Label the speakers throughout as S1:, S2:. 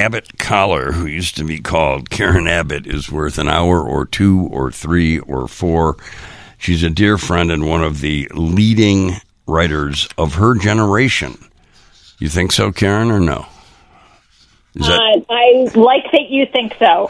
S1: Abbott Collar, who used to be called Karen Abbott, is worth an hour or two or three or four. She's a dear friend and one of the leading writers of her generation. You think so, Karen, or no?
S2: I like that you think so.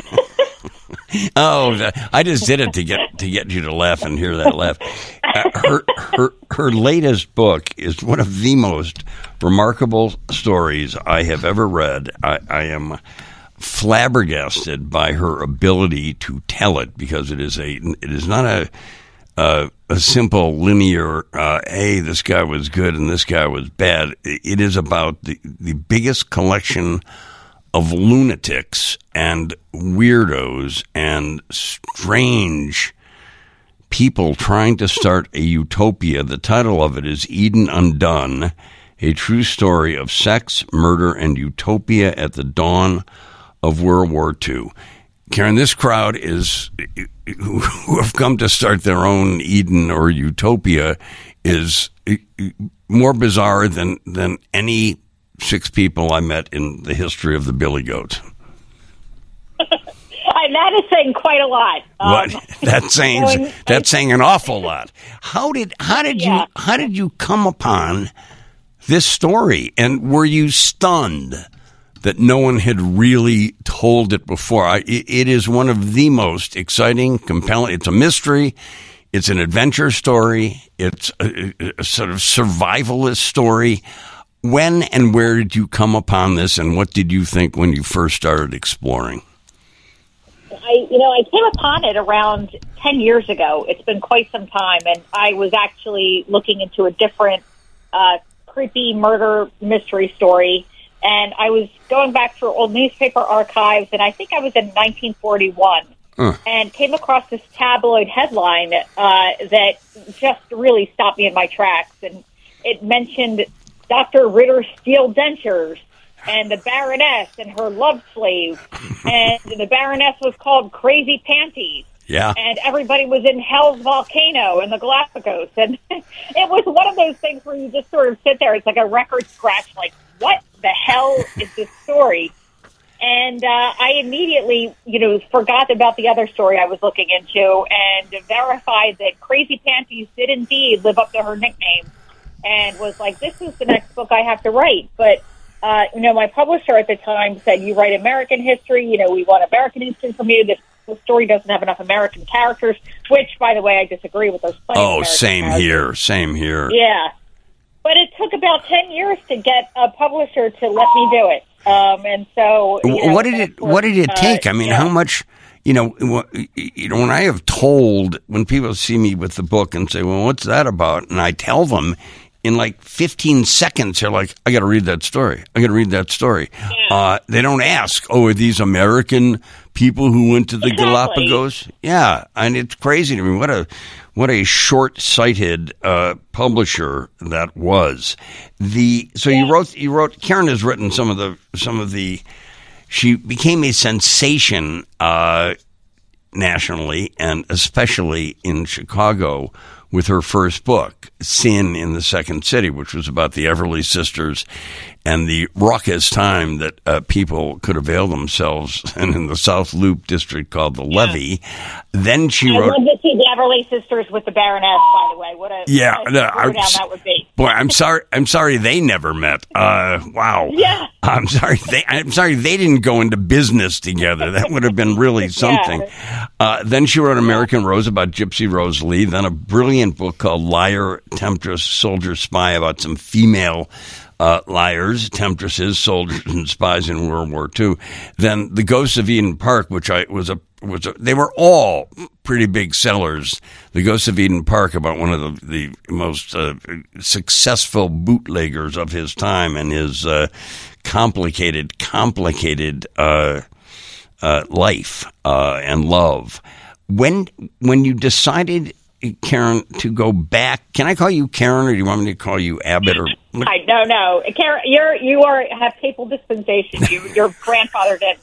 S1: Oh, I just did it to get you to laugh and hear that laugh. Her latest book is one of the most remarkable stories I have ever read. I am flabbergasted by her ability to tell it, because it is not a simple linear, hey, this guy was good and this guy was bad. It is about the biggest collection of lunatics and weirdos and strange people trying to start a utopia. The title of it is Eden Undone, a true story of sex, murder, and utopia at the dawn of World War II. Karen, this crowd who have come to start their own Eden or utopia is more bizarre than any 6 people I met in the history of the Billy Goats.
S2: That is saying quite a lot.
S1: That's saying an awful lot. How did you come upon this story, and were you stunned that no one had really told it before? It is one of the most exciting, compelling. It's a mystery. It's an adventure story. It's a sort of survivalist story. When and where did you come upon this, and what did you think when you first started exploring?
S2: I came upon it around 10 years ago. It's been quite some time, and I was actually looking into a different creepy murder mystery story, and I was going back through old newspaper archives, and I think I was in 1941, and came across this tabloid headline that just really stopped me in my tracks, and it mentioned Dr. Ritter's steel dentures and the Baroness and her love slave, and the Baroness was called Crazy Panties.
S1: Yeah.
S2: And everybody was in Hell's Volcano in the Galapagos. And it was one of those things where you just sort of sit there. It's like a record scratch, like, what the hell is this story? And I immediately, forgot about the other story I was looking into and verified that Crazy Panties did indeed live up to her nickname, and was like, this is the next book I have to write. But my publisher at the time said, you write American history, we want American history from you. This story doesn't have enough American characters, which, by the way, I disagree with those.
S1: Same here.
S2: Yeah. But it took about 10 years to get a publisher to let me do it. And so...
S1: what did it take? I mean, how much... when I have told, when people see me with the book and say, well, what's that about? And I tell them, in like 15 seconds, they're like, I got to read that story. Yeah. They don't ask, are these American people who went to the Galapagos? Yeah. And it's crazy to me. What a short-sighted publisher that was. You wrote, Karen has written some of the, she became a sensation nationally and especially in Chicago with her first book, Sin in the Second City, which was about the Everly sisters and the raucous time that people could avail themselves in the South Loop district called the Levee. Then she wrote...
S2: I love to see the Everly sisters with the Baroness, by the way. What a throwdown that would be.
S1: Boy, I'm sorry they never met. Wow.
S2: Yeah.
S1: I'm sorry they didn't go into business together. That would have been really something. Yeah. Then she wrote American Rose about Gypsy Rose Lee. Then a brilliant book called Liar, Temptress, Soldier, Spy about some female liars, temptresses, soldiers, and spies in World War II. Then The Ghosts of Eden Park, which they were all pretty big sellers. The Ghosts of Eden Park, about one of the most successful bootleggers of his time and his complicated life and love. When you decided, Karen, to go back, can I call you Karen, or do you want me to call you Abbott? Or
S2: no, Karen, you have papal dispensation. Your grandfather did.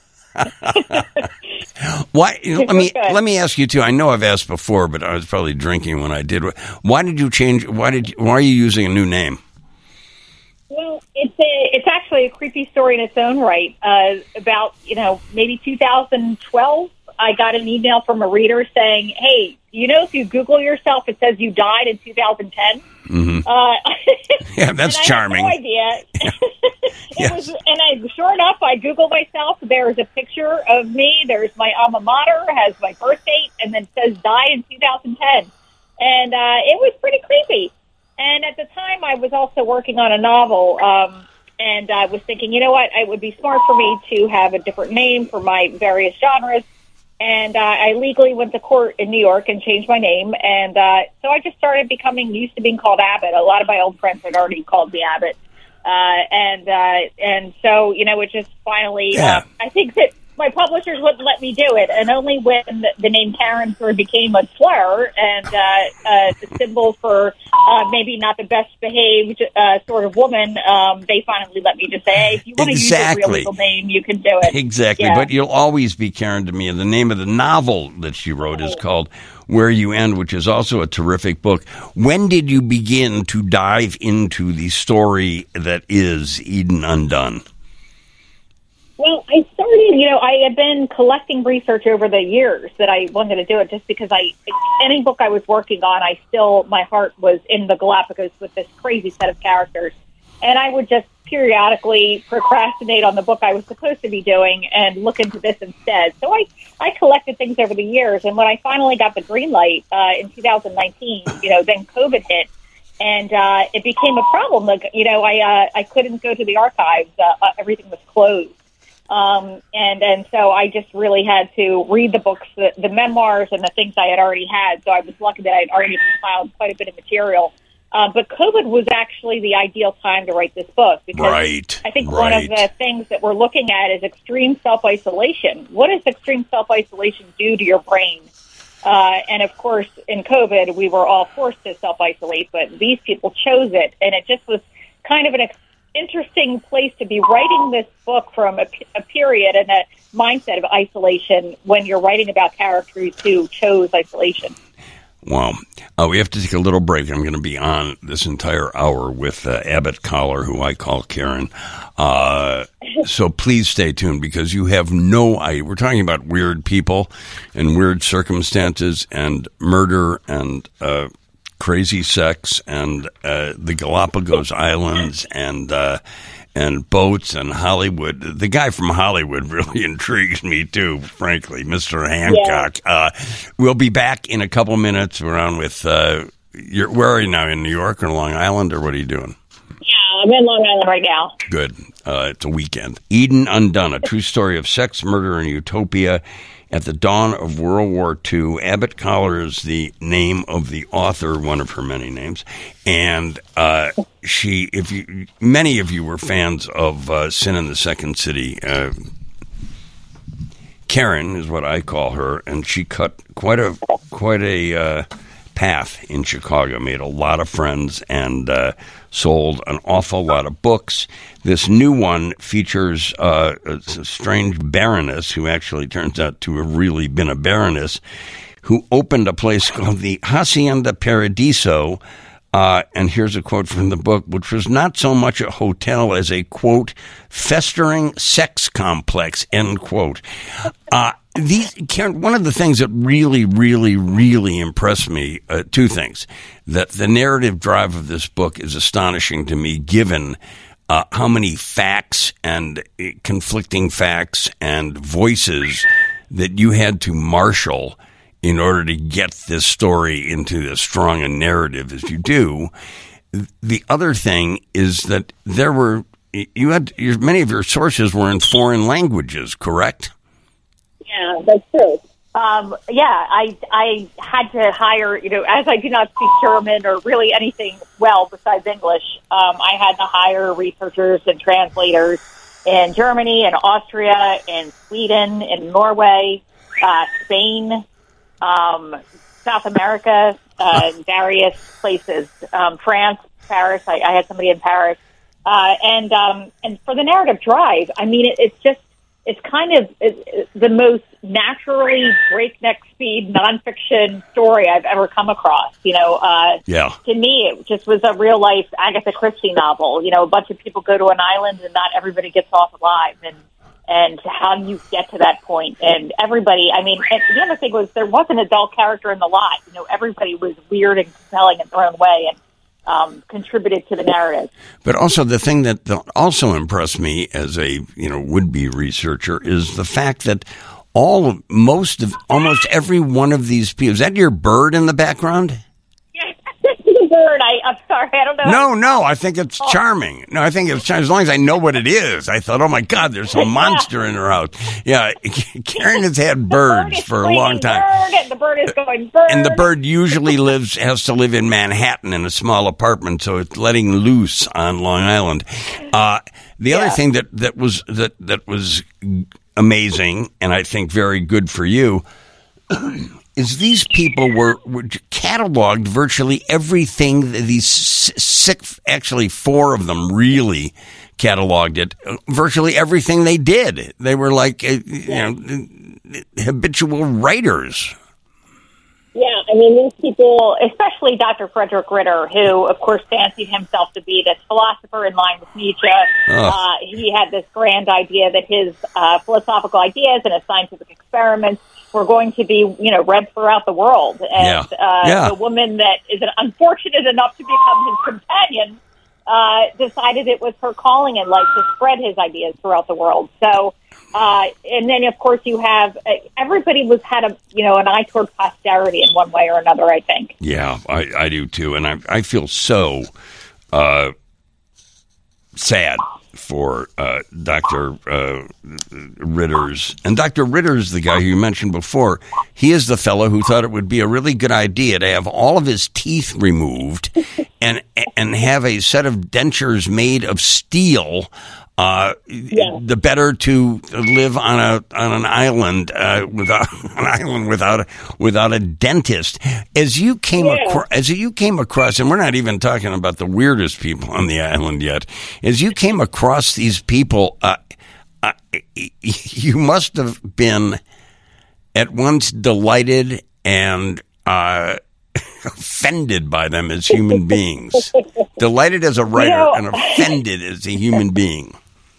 S1: Why? Let me ask you too. I know I've asked before, but I was probably drinking when I did. Why did you change? Why are you using a new name?
S2: Well, it's actually actually a creepy story in its own right. About, maybe 2012, I got an email from a reader saying, hey, if you Google yourself, it says you died in 2010.
S1: Mm-hmm. Yeah, that's charming.
S2: I had no idea.
S1: Yes.
S2: Sure enough, I Googled myself. There's a picture of me. There's my alma mater, has my birth date, and then says die in 2010. And it was pretty creepy. And at the time, I was also working on a novel, and I was thinking, you know what, it would be smart for me to have a different name for my various genres. And I legally went to court in New York and changed my name. And so I just started used to being called Abbott. A lot of my old friends had already called me Abbott. And so, it just finally, I think that my publishers wouldn't let me do it. And only when the name Karen sort of became a slur and a symbol for maybe not the best behaved sort of woman, they finally let me just say, hey, if you want to use your real legal name, you can do it.
S1: Exactly. Yeah. But you'll always be Karen to me. And the name of the novel that she wrote is called Where You End, which is also a terrific book. When did you begin to dive into the story that is Eden Undone?
S2: Well, I started, I had been collecting research over the years that I wanted to do it just because any book I was working on, my heart was in the Galapagos with this crazy set of characters. And I would just periodically procrastinate on the book I was supposed to be doing and look into this instead. So I collected things over the years. And when I finally got the green light in 2019, then COVID hit. And it became a problem. I couldn't go to the archives. Everything was closed. And so I just really had to read the books, the memoirs and the things I had already had. So I was lucky that I had already compiled quite a bit of material. But COVID was actually the ideal time to write this book because I think one of the things that we're looking at is extreme self-isolation. What does extreme self-isolation do to your brain? And of course, in COVID, we were all forced to self-isolate, but these people chose it. And it just was kind of an interesting place to be writing this book from a period and a mindset of isolation when you're writing about characters who chose isolation.
S1: Wow. We have to take a little break. I'm going to be on this entire hour with Abbott Collar, who I call Karen. So please stay tuned because you have no idea. We're talking about weird people and weird circumstances and murder and crazy sex and the Galapagos Islands and boats and Hollywood. The guy from Hollywood really intrigues me too, frankly, Mr. Hancock. Yeah. We'll be back in a couple minutes. We're on with where are you now, in New York or Long Island, or what are you doing?
S2: Yeah, I'm in Long Island right now.
S1: Good. It's a weekend. Eden Undone, a true story of sex, murder, and utopia. At the dawn of World War II, Abbott Collar is the name of the author, one of her many names, and many of you were fans of Sin in the Second City. Karen is what I call her, and she cut quite a path in Chicago, made a lot of friends, and sold an awful lot of books. This new one features a strange baroness who actually turns out to have really been a baroness who opened a place called the Hacienda Paradiso. And here's a quote from the book, which was not so much a hotel as a, quote, festering sex complex, end quote. Karen, one of the things that really, really, really impressed me, two things, that the narrative drive of this book is astonishing to me, given how many facts and conflicting facts and voices that you had to marshal in order to get this story into as strong a narrative as you do. The other thing is that many of your sources were in foreign languages, correct?
S2: Yeah, that's true. I had to hire, as I do not speak German or really anything well besides English, I had to hire researchers and translators in Germany and Austria and Sweden and Norway, Spain, South America, various places, France, Paris. I had somebody in Paris. And for the narrative drive, I mean, it's just it's kind of the most naturally breakneck speed nonfiction story I've ever come across. To me, it just was a real life Agatha Christie novel. A bunch of people go to an island and not everybody gets off alive, and how do you get to that point? And everybody, and the other thing was there was an adult character in the lot. Everybody was weird and compelling in their own way, and
S1: contributed to the narrative. But also the thing that also impressed me as a would-be researcher is the fact that almost every one of these people. Is that your bird in the background?
S2: Yes, the bird. I'm sorry, I don't know.
S1: No, I think it's charming. No, I think it's charming. As long as I know what it is. I thought, oh my God, there's a monster in her house. Yeah, Karen has had birds for a long time.
S2: Bird, and the bird is going bird.
S1: And the bird usually has to live in Manhattan in a small apartment, so it's letting loose on Long Island. The other thing that was amazing, and I think very good for you, is these people were cataloged virtually everything. These six, actually four of them really cataloged it. Virtually everything they did. They were like habitual writers.
S2: Yeah, these people, especially Dr. Frederick Ritter, who, of course, fancied himself to be this philosopher in line with Nietzsche. He had this grand idea that his philosophical ideas and his scientific experiments were going to be, read throughout the world. And the woman that is unfortunate enough to become his companion decided it was her calling in life to spread his ideas throughout the world. So, and then of course you have everybody had an eye toward posterity in one way or another, I think.
S1: Yeah, I do too, and I feel so sad for Dr. Ritter's. And Dr. Ritter's the guy who you mentioned before. He is the fellow who thought it would be a really good idea to have all of his teeth removed and have a set of dentures made of steel. The better to live on an island without a dentist. As you came across, and we're not even talking about the weirdest people on the island yet. As you came across these people, you must have been at once delighted and offended by them as human beings. Delighted as a writer and offended as a human being.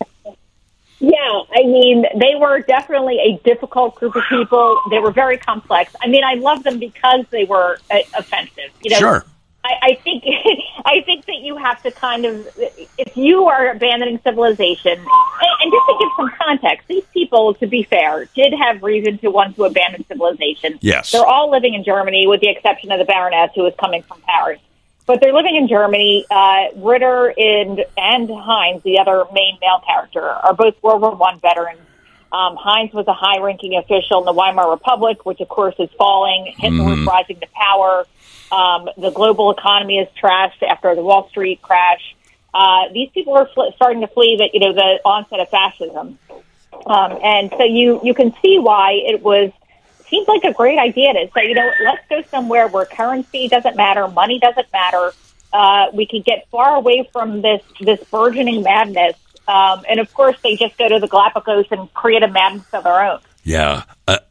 S2: Yeah, they were definitely a difficult group of people. They were very complex. I loved them because they were offensive.
S1: Sure.
S2: I think that you have to kind of, if you are abandoning civilization, and just to give some context, these people, to be fair, did have reason to want to abandon civilization.
S1: Yes.
S2: They're all living in Germany, with the exception of the Baroness, who is coming from Paris. But they're living in Germany. Ritter and Heinz, the other main male character, are both World War I veterans. Heinz was a high-ranking official in the Weimar Republic, which, of course, is falling. Hitler was rising to power. The global economy is trashed after the Wall Street crash. These people are starting to flee the onset of fascism. And so you can see why seems like a great idea to say, let's go somewhere where currency doesn't matter, money doesn't matter. We can get far away from this burgeoning madness. And of course, they just go to the Galapagos and create a madness of their own.
S1: Yeah.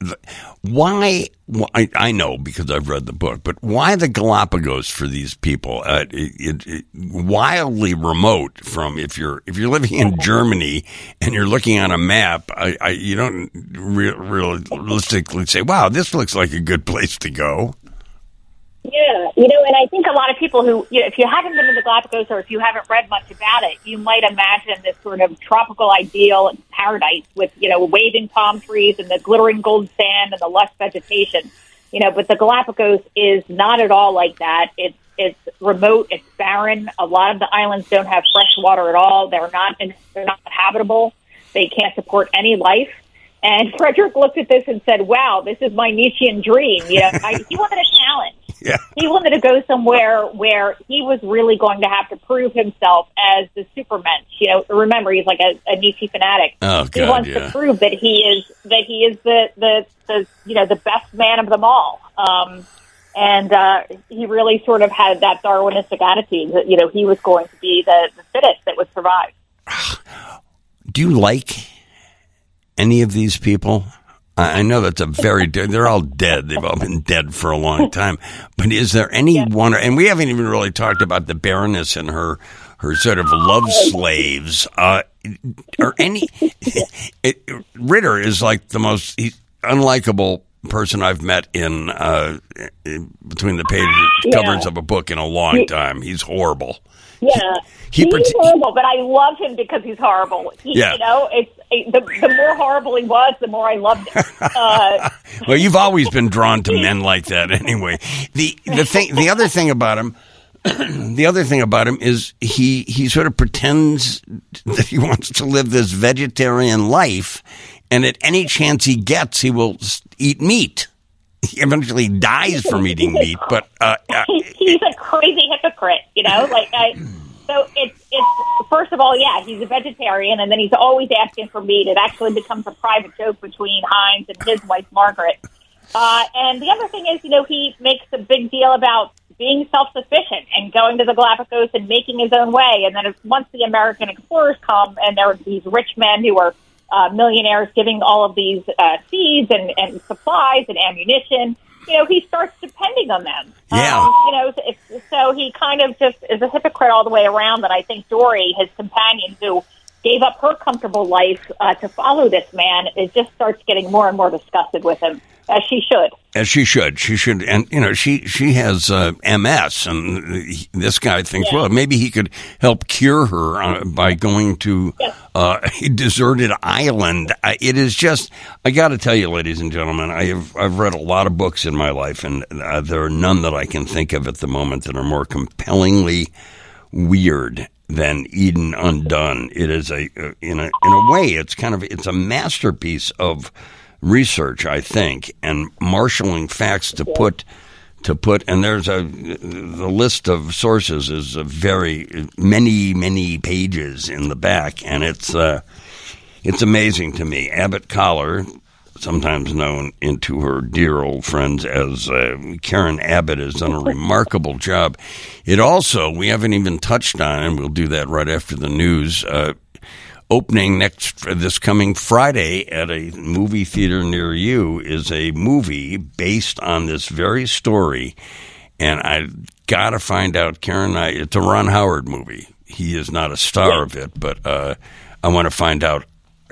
S1: Why? I know because I've read the book, but why the Galapagos for these people? Wildly remote from if you're living in Germany and you're looking on a map. You don't realistically say, "Wow, this looks like a good place to go."
S2: Yeah, and I think a lot of people who, if you haven't been to the Galapagos or if you haven't read much about it, you might imagine this sort of tropical ideal paradise with, waving palm trees and the glittering gold sand and the lush vegetation. But the Galapagos is not at all like that. It's remote. It's barren. A lot of the islands don't have fresh water at all. They're not habitable. They can't support any life. And Frederick looked at this and said, "Wow, this is my Nietzschean dream." He wanted a challenge.
S1: Yeah.
S2: He wanted to go somewhere where he was really going to have to prove himself as the supermensch. Remember, he's like a Nietzsche fanatic.
S1: Oh, God,
S2: he wants to prove that he is the best man of them all. And he really sort of had that Darwinistic attitude that he was going to be the fittest that would survive.
S1: Do you like any of these people? I know that's they're all dead. They've all been dead for a long time. But is there any one, and we haven't even really talked about the Baroness and her sort of love slaves, or any, Ritter is like the most unlikable person I've met in between the covers of a book in a long time. He's horrible.
S2: Yeah, he's horrible, but I love him because he's horrible. You know, the more horrible he was, the more I loved him.
S1: Well, you've always been drawn to men like that, anyway. The other thing about him. The other thing about him is he sort of pretends that he wants to live this vegetarian life, and at any chance he gets, he will eat meat. He eventually dies from eating meat, but
S2: he's a crazy hypocrite, you know. So it's first of all, he's a vegetarian, and then he's always asking for meat. It actually becomes a private joke between Heinz and his wife Margaret. And the other thing is, you know, he makes a big deal about being self-sufficient and going to the Galapagos and making his own way. And then once the American explorers come, and there are these rich men who are millionaires giving all of these seeds and supplies and ammunition, you know, he starts depending on them.
S1: Yeah.
S2: You know, so he kind of just is a hypocrite all the way around. And I think Dory, his companion, who gave up her comfortable life to follow this man, it just starts getting more and more disgusted with him. As she should. As she should.
S1: She should. And, you know, she has MS, and this guy thinks, well, maybe he could help cure her by going to a deserted island. It is just, I got to tell you, ladies and gentlemen, I've read a lot of books in my life, and there are none that I can think of at the moment that are more compellingly weird than Eden Undone. It is in a way, it's a masterpiece of research, I think, and marshaling facts to put, and there's the list of sources is very many pages in the back, and it's amazing to me. Abbott Collar, sometimes known to her dear old friends as Karen Abbott, has done a remarkable job. It also, we haven't even touched on, and we'll do that right after the news, opening this coming Friday at a movie theater near you is a movie based on this very story, and I got to find out, Karen. It's a Ron Howard movie. He is not a star of it, but I want to find out.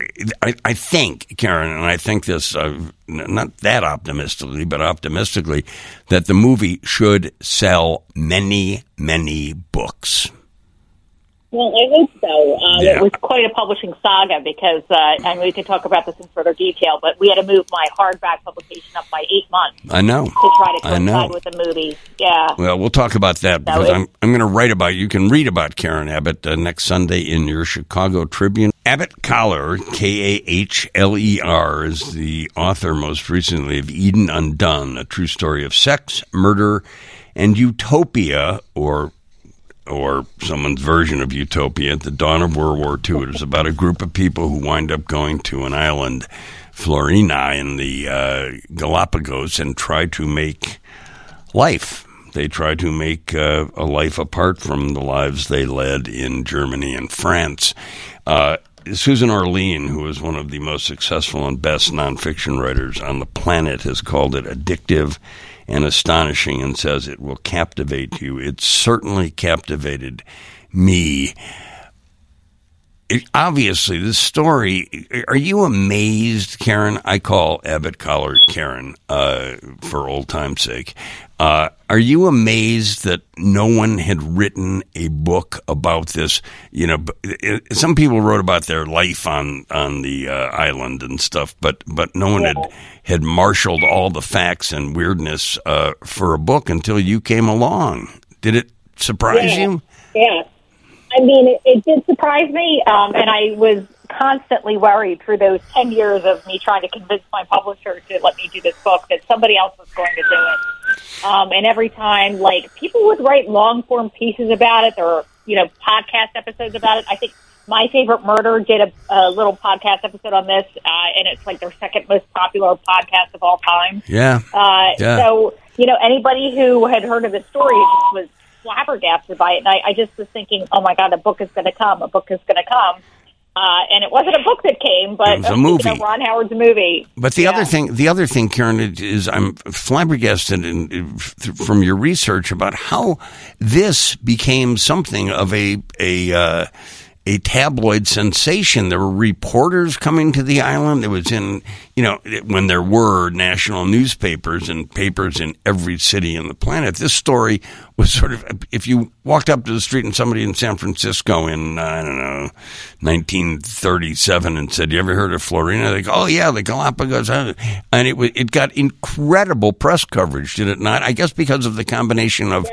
S1: I think, Karen, and I think this not that optimistically, but optimistically, that the movie should sell many books.
S2: Well, I hope so. It was quite a publishing saga because, and we can talk about this in further detail, but we had to move my hardback publication up by 8 months.
S1: I know.
S2: To try to coincide with the movie. Yeah.
S1: Well, we'll talk about that because I'm going to write about, you can read about Karen Abbott next Sunday in your Chicago Tribune. Abbott Collar, Kahler, is the author most recently of Eden Undone, a true story of sex, murder, and utopia, or someone's version of utopia at the dawn of World War II. It is about a group of people who wind up going to an island, Florina, in the Galapagos, and try to make life. They try to make a life apart from the lives they led in Germany and France. Susan Orlean, who is one of the most successful and best nonfiction writers on the planet, has called it addictive and astonishing, and says it will captivate you. It certainly captivated me. Obviously, this story, are you amazed, Karen? I call Abbott Collar Karen for old time's sake. Are you amazed that no one had written a book about this? You know, some people wrote about their life on the island and stuff, but no one had marshaled all the facts and weirdness for a book until you came along. Did it surprise you?
S2: Yeah. I mean, it did surprise me, and I was constantly worried through those 10 years of me trying to convince my publisher to let me do this book that somebody else was going to do it. And every time, like, people would write long-form pieces about it or, you know, podcast episodes about it. I think My Favorite Murder did a little podcast episode on this, and it's like their second most popular podcast of all time.
S1: Yeah.
S2: So, you know, anybody who had heard of the story was flabbergasted by it. And I just was thinking, oh, my God, a book is going to come. And it wasn't a book that came, but
S1: it was a movie.
S2: Ron Howard's a movie.
S1: But the other thing, Karen, is I'm flabbergasted from your research about how this became something of a tabloid sensation. There were reporters coming to the island. It was in, when there were national newspapers and papers in every city on the planet. This story was sort of, if you walked up to the street and somebody in San Francisco in, 1937 and said, "You ever heard of Florina?" They go, "Oh yeah, the Galapagos." And it got incredible press coverage, did it not? I guess because of the combination of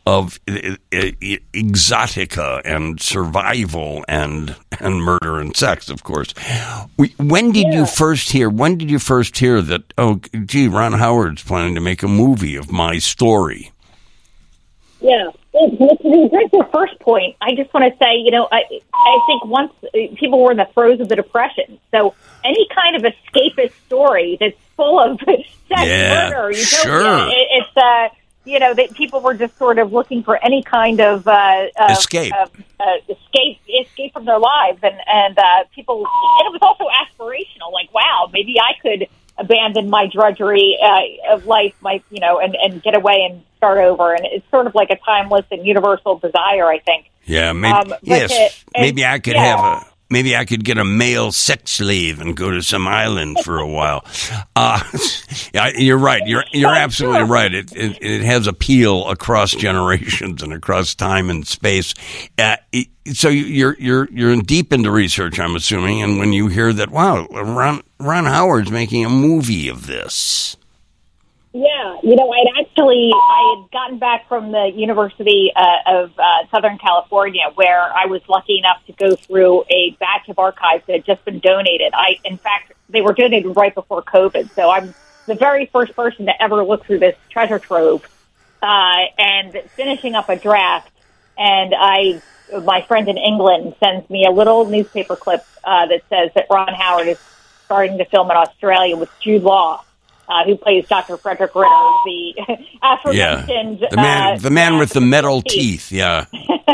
S1: exotica and survival and murder and sex, of course. When did you first hear that, oh, gee, Ron Howard's planning to make a movie of my story?
S2: Yeah. Well, to address your first point, I just want to say, I think once people were in the throes of the Depression, so any kind of escapist story that's full of sex, murder, it's that people were just sort of looking for any kind of escape from their lives, and people. And it was also aspirational, like, wow, maybe I could abandon my drudgery of life, and get away and start over. And it's sort of like a timeless and universal desire, I think.
S1: Yeah, maybe maybe I could have maybe I could get a male sex slave and go to some island for a while. You're right. You're absolutely right. It has appeal across generations and across time and space. So you're deep into research, I'm assuming, and when you hear that, wow, Ron Howard's making a movie of this.
S2: Yeah, I had gotten back from the University of Southern California, where I was lucky enough to go through a batch of archives that had just been donated. In fact, they were donated right before COVID, so I'm the very first person to ever look through this treasure trove, and finishing up a draft. And my friend in England sends me a little newspaper clip that says that Ron Howard is starting to film in Australia with Jude Law, who plays Dr. Frederick Ritter, the aforementioned...
S1: the man with the metal teeth, yeah.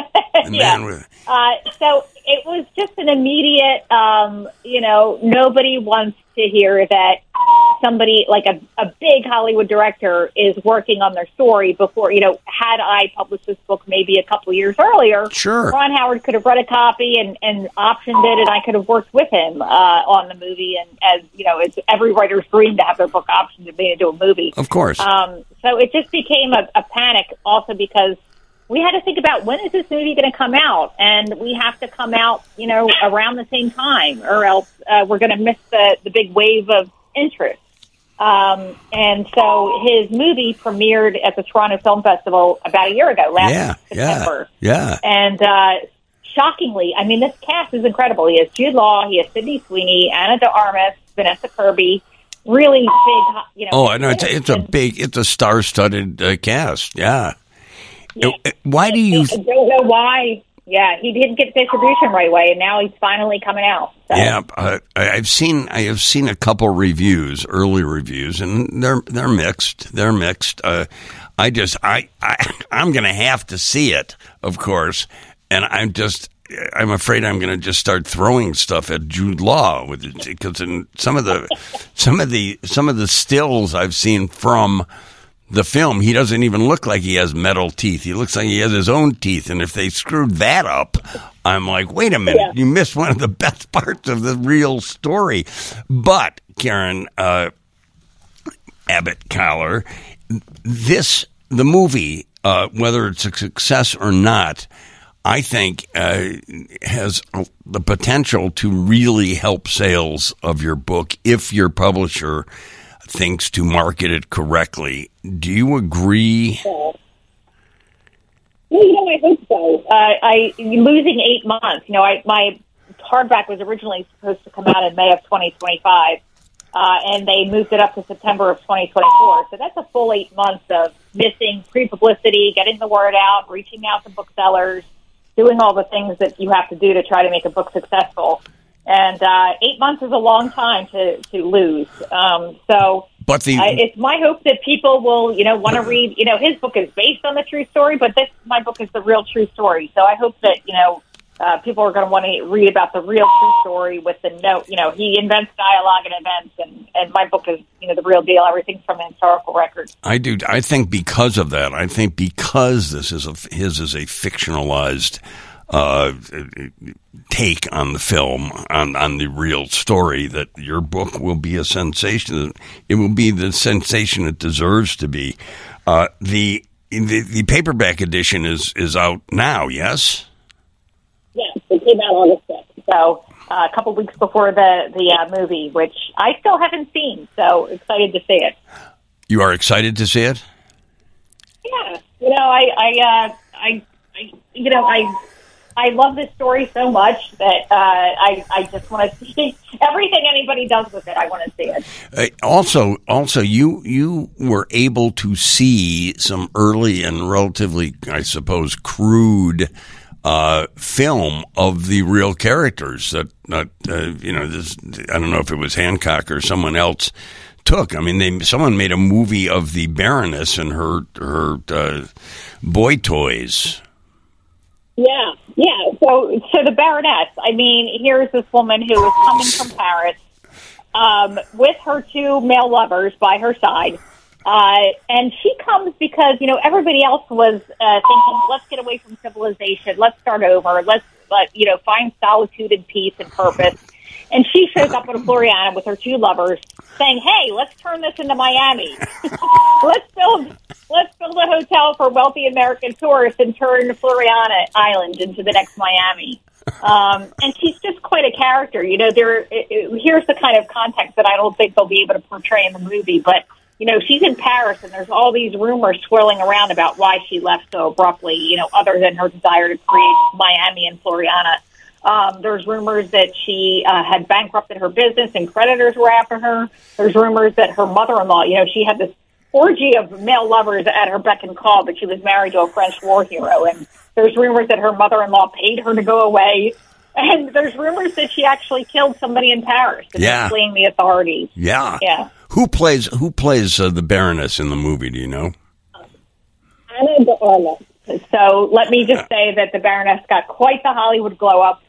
S2: So it was just an immediate, nobody wants to hear that somebody, like a big Hollywood director, is working on their story before, had I published this book maybe a couple of years earlier,
S1: sure,
S2: Ron Howard could have read a copy and optioned it, and I could have worked with him on the movie. And it's every writer's dream to have their book optioned and made into a movie.
S1: Of course.
S2: So it just became a panic also because we had to think about when is this movie going to come out, and we have to come out, around the same time, or else we're going to miss the big wave of interest. And so his movie premiered at the Toronto Film Festival about a year ago, last September.
S1: Yeah.
S2: And shockingly, this cast is incredible. He has Jude Law, he has Sydney Sweeney, Ana de Armas, Vanessa Kirby. Really big,
S1: Oh, no, it's a star-studded cast. Yeah. Why do you?
S2: I don't know why. Yeah, he didn't get distribution right away, and now he's finally coming out. So.
S1: Yeah, I have seen a couple early reviews, and they're mixed. They're mixed. I'm going to have to see it, of course, and I'm afraid I'm going to just start throwing stuff at Jude Law with it, because in some of the stills I've seen from the film, he doesn't even look like he has metal teeth. He looks like he has his own teeth. And if they screwed that up, I'm like, wait a minute, you missed one of the best parts of the real story. But, Karen Abbott-Kahler, the movie, whether it's a success or not, I think has the potential to really help sales of your book if your publisher thinks to market it correctly. Do you agree?
S2: Well, I hope so. Losing 8 months. My hardback was originally supposed to come out in May of 2025, and they moved it up to September of 2024. So that's a full 8 months of missing pre-publicity, getting the word out, reaching out to booksellers, doing all the things that you have to do to try to make a book successful. And 8 months is a long time to lose. It's my hope that people will, want to read. His book is based on the true story, but my book is the real true story. So I hope that people are going to want to read about the real true story with the note. He invents dialogue and events, and my book is, the real deal. Everything's from historical records.
S1: I do. I think because of that, because this is his is a fictionalized take on the film, on the real story, that your book will be a sensation. It will be the sensation it deserves to be. The paperback edition is out now, yes?
S2: Yes, it came out August 6th. So a couple weeks before the movie, which I still haven't seen. So excited to see it.
S1: You are excited to see it?
S2: Yeah. I love this story so much that I just want to see everything anybody does with it. I want to see it.
S1: Also, you were able to see some early and relatively, I suppose, crude film of the real characters that this, I don't know if it was Hancock or someone else took. I mean, someone made a movie of the Baroness and her boy toys.
S2: Yeah. So the Baroness, I mean, here's this woman who is coming from Paris with her two male lovers by her side. And she comes because, everybody else was thinking, let's get away from civilization. Let's start over. Let's find solitude and peace and purpose. And she shows up in Floriana with her two lovers saying, hey, let's turn this into Miami. Let's build a hotel for wealthy American tourists and turn Floriana Island into the next Miami. And she's just quite a character. Here's the kind of context that I don't think they'll be able to portray in the movie. But, she's in Paris, and there's all these rumors swirling around about why she left so abruptly, other than her desire to create Miami and Floriana. There's rumors that she had bankrupted her business and creditors were after her. There's rumors that her mother-in-law, she had this orgy of male lovers at her beck and call, but she was married to a French war hero. And there's rumors that her mother-in-law paid her to go away. And there's rumors that she actually killed somebody in Paris and fleeing the authorities.
S1: Yeah. Who plays the Baroness in the movie? Do you know?
S2: Ana de Armas. So let me just say that the Baroness got quite the Hollywood glow up.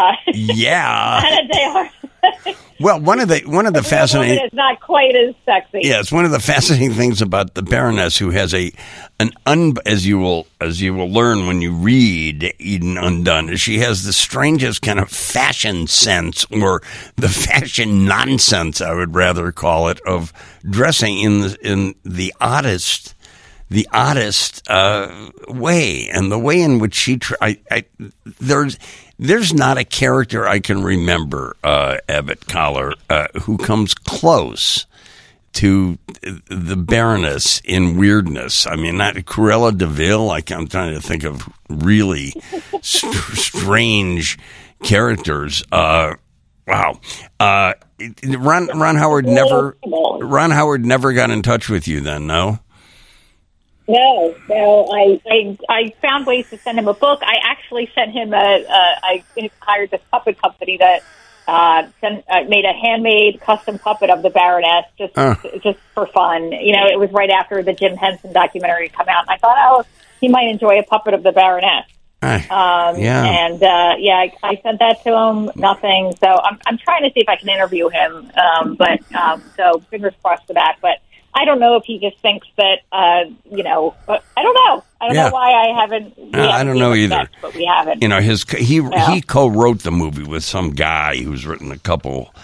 S1: Yeah.
S2: Ana de Armas.
S1: Well, one of the fascinating,
S2: it's not quite as sexy.
S1: Yeah, it's one of the fascinating things about the Baroness, who has as you will learn when you read Eden Undone, is she has the strangest kind of fashion sense, or the fashion nonsense, I would rather call it, of dressing in the oddest way, and the way in which she there's not a character I can remember, Abbott Collar, who comes close to the Baroness in weirdness. I mean, not Cruella de Vil. I'm trying to think of really strange characters. Wow. Ron Howard never got in touch with you then, no?
S2: No. I found ways to send him a book. I actually sent him I hired this puppet company that made a handmade custom puppet of the Baroness just for fun. It was right after the Jim Henson documentary had come out, and I thought, he might enjoy a puppet of the Baroness. I sent that to him. Nothing. So I'm trying to see if I can interview him. So fingers crossed for that. But I don't know if he just thinks that, I don't know. I don't know why I haven't.
S1: I don't know either.
S2: But we haven't.
S1: He co-wrote the movie with some guy who's written a couple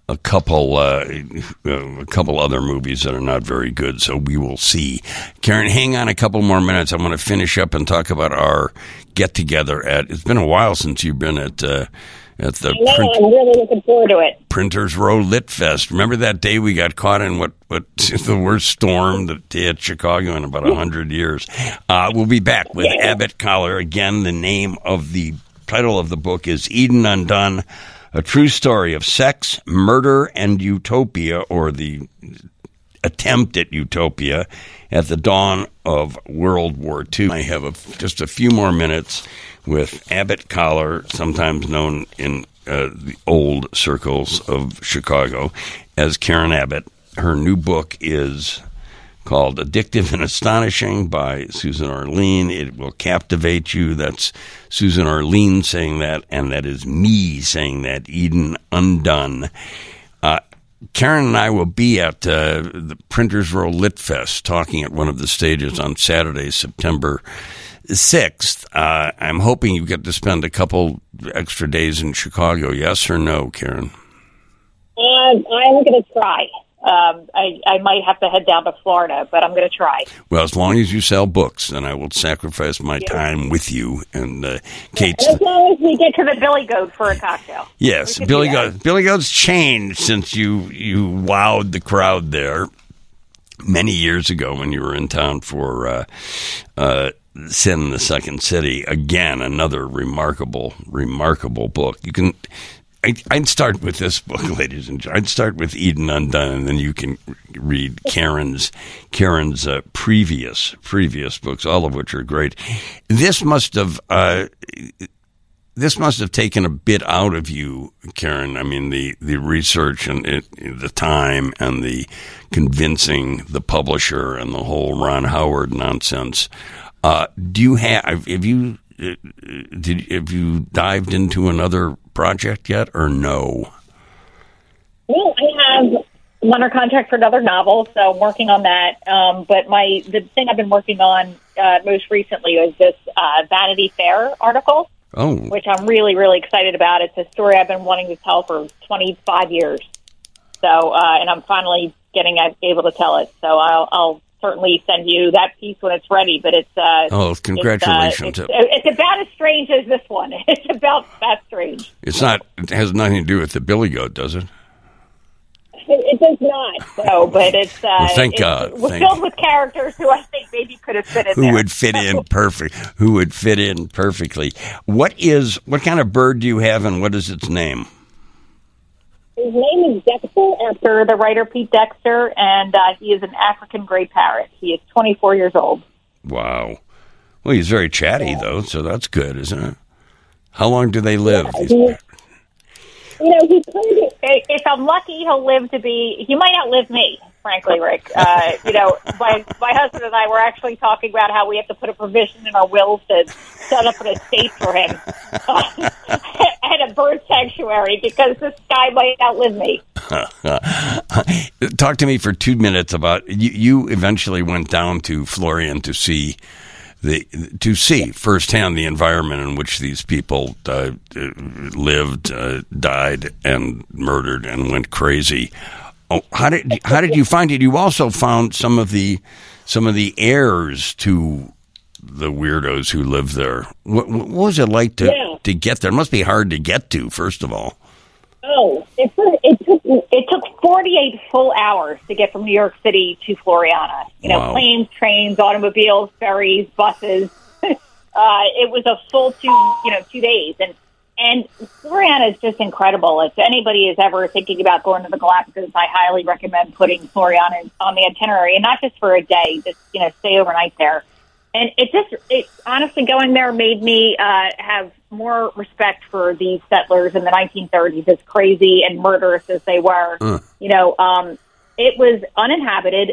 S1: other movies that are not very good. So we will see. Karen, hang on a couple more minutes. I want to finish up and talk about our get together it's been a while since you've been at the
S2: I'm really looking forward to it.
S1: Printers Row Lit Fest. Remember that day we got caught in what the worst storm that hit Chicago in about 100 years? We'll be back with Abbott Collar. Again, the title of the book is Eden Undone, a true story of sex, murder, and utopia, or the attempt at utopia at the dawn of World War II. I have just a few more minutes with Abbott Collar, sometimes known in the old circles of Chicago as Karen Abbott. Her new book is called Addictive and Astonishing by Susan Orlean. It will captivate you. That's Susan Orlean saying that, and that is me saying that, Eden Undone. Karen and I will be at the Printers Row Lit Fest talking at one of the stages on Saturday, September 6th. I'm hoping you get to spend a couple extra days in Chicago. Yes or no, Karen?
S2: I'm going to try. I might have to head down to Florida, but I'm going to try.
S1: Well, as long as you sell books, then I will sacrifice my time with you. And Kate's.
S2: And as long as we get to the Billy Goat for a cocktail.
S1: Yes, Billy Goat. Billy Goat's changed since you wowed the crowd there many years ago when you were in town for Sin in the Second City. Again, another remarkable book. You can. I'd start with this book, ladies and gentlemen. I'd start with Eden Undone, and then you can read Karen's previous books, all of which are great. This must have taken a bit out of you, Karen. I mean, the research and the time and the convincing the publisher and the whole Ron Howard nonsense. Do you have you dived into another project yet, or no?
S2: Well, I'm under contract for another novel, so I'm working on that. But the thing I've been working on most recently is this Vanity Fair article, which I'm really, really excited about. It's a story I've been wanting to tell for 25 years. So, and I'm finally able to tell it. So I'll certainly send you that piece when it's ready, but it's
S1: congratulations.
S2: It's about as strange as this one. It's about that strange.
S1: It has nothing to do with the Billy Goat, does it?
S2: It does not. So, but it's
S1: thank God.
S2: It's filled with characters who I think maybe could have fit in there.
S1: Who would fit in perfectly. What kind of bird do you have, and what is its name?
S2: His name is Dexter, after the writer Pete Dexter, and he is an African gray parrot. He is 24 years old.
S1: Wow. Well, he's very chatty, though, so that's good, isn't it? How long do they live?
S2: If I'm lucky, he might outlive me, frankly, Rick. My husband and I were actually talking about how we have to put a provision in our wills to set up an estate for him and a bird sanctuary, because this guy might outlive me.
S1: Talk to me for 2 minutes about you eventually went down to Florian to see firsthand the environment in which these people lived, died, and murdered, and went crazy. Oh, how did you find it? You also found some of the heirs to the weirdos who lived there. What was it like to get there? It must be hard to get to, first of all.
S2: Oh, it took 48 full hours to get from New York City to Floriana.
S1: Wow.
S2: Planes, trains, automobiles, ferries, buses. It was a full 2 days, and Floriana is just incredible. If anybody is ever thinking about going to the Galapagos, I highly recommend putting Floriana on the itinerary, and not just for a day, just stay overnight there. And it honestly, going there made me have more respect for these settlers in the 1930s, as crazy and murderous as they were. It was uninhabited.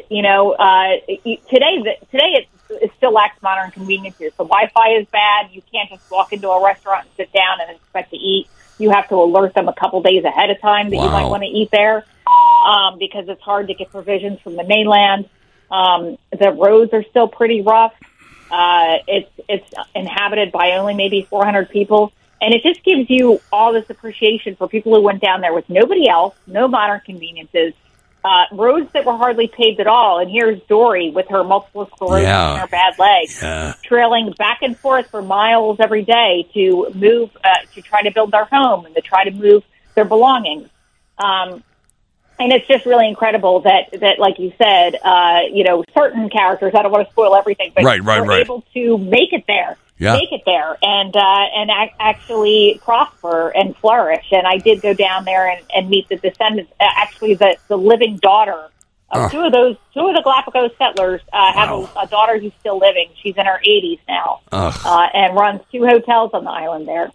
S2: Today it still lacks modern conveniences. The Wi-Fi is bad. You can't just walk into a restaurant and sit down and expect to eat. You have to alert them a couple days ahead of time that you might want to eat there, because it's hard to get provisions from the mainland. The roads are still pretty rough. It's inhabited by only maybe 400 people, and it just gives you all this appreciation for people who went down there with nobody else, no modern conveniences, roads that were hardly paved at all. And here's Dory with her multiple sclerosis and her bad leg, trailing back and forth for miles every day to move, to try to build their home and to try to move their belongings. And it's just really incredible that like you said, certain characters, I don't want to spoil everything, but were able to make it there. And actually prosper and flourish. And I did go down there and meet the descendants, actually the living daughter of two of the Galapagos settlers have a daughter who's still living. She's in her 80s now, and runs 2 hotels on the island there.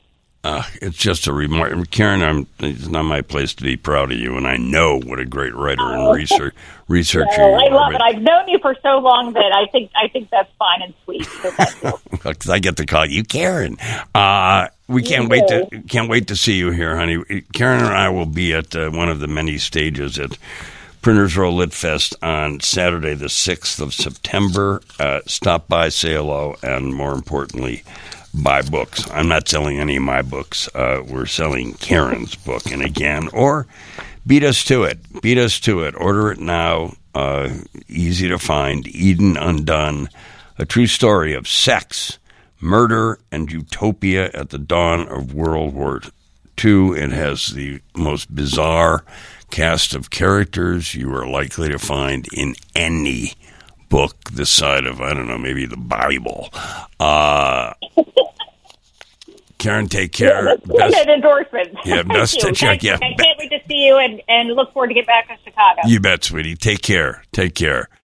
S1: It's just a remark. Karen, it's not my place to be proud of you, and I know what a great writer and researcher you are.
S2: I love it. I've known you for so long that I think that's fine and sweet.
S1: Because I get to call you Karen. We can't wait to see you here, honey. Karen and I will be at one of the many stages at Printers Row Lit Fest on Saturday, the 6th of September. Stop by, say hello, and more importantly, buy books. I'm not selling any of my books. We're selling Karen's book. And again, or beat us to it. Beat us to it. Order it now. Easy to find. Eden Undone. A true story of sex, murder, and utopia at the dawn of World War II. It has the most bizarre cast of characters you are likely to find in any book this side of, I don't know, maybe the Bible. Karen, take care.
S2: Yeah, that's an endorsement.
S1: Yeah, best to check. Yeah,
S2: I can't wait to see you and look forward to get back to Chicago.
S1: You bet, sweetie. Take care. Take care.